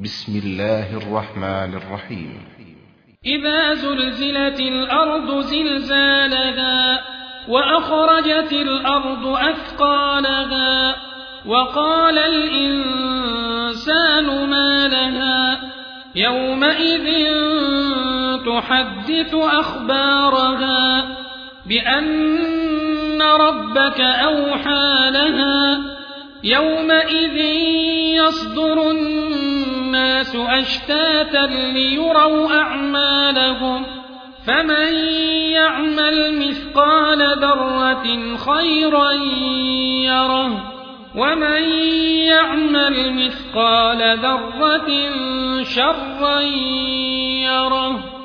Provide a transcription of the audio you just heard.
بسم الله الرحمن الرحيم. إذا زلزلت الأرض زلزالها وأخرجت الأرض أثقالها وقال الإنسان ما لها يومئذ تحدث أخبارها بأن ربك أوحى لها يومئذ يصدر الناس أشتاتا ليروا أعمالهم فمن يعمل مثقال ذرة خيرا يره ومن يعمل مثقال ذرة شرا يره.